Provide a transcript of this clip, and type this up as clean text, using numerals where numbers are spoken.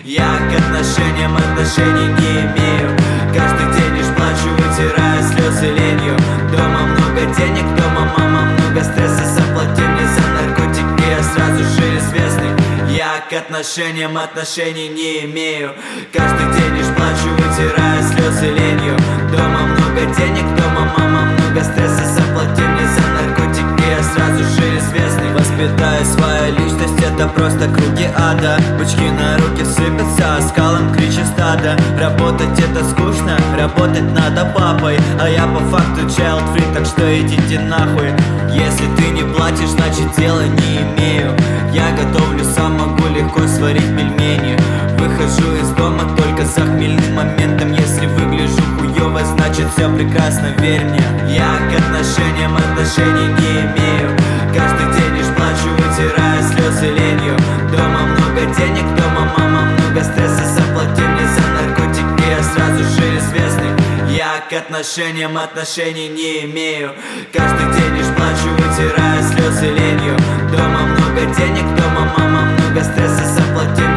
Я к отношениям отношений не имею. Каждый день лишь плачу, вытирая слезы ленью. Дома много денег, дома мама, много стресса. Заплати мне за наркотики, я сразу же известный. Я к отношениям отношений не имею. Каждый день лишь плачу, вытирая слезы ленью. Дома много денег, дома мама, много стресса. Заплати мне за наркотики, я сразу же известный. Воспитаю свою личность, это просто круги ада. Бычки на руки сыпятся, а скалам кричит стадо. Работать это скучно, работать надо папой. А я по факту child free, так что идите нахуй. Если ты не платишь, значит дела не имею. Я готовлю сам, могу легко сварить пельмени. Выхожу из дома только за хмельным моментом. Если выгляжу хуёво, значит все прекрасно, верь мне. Я к отношениям отношений не имею. Каждый день лишь плачу, вытирая слезы ленью. Дома много денег, дома мама, много стресса. Заплати мне за наркотики, я сразу же известный. Я к отношениям отношений не имею. Каждый день лишь плачу, вытирая слезы ленью. Дома много денег, дома мама, много стресса. Заплати мне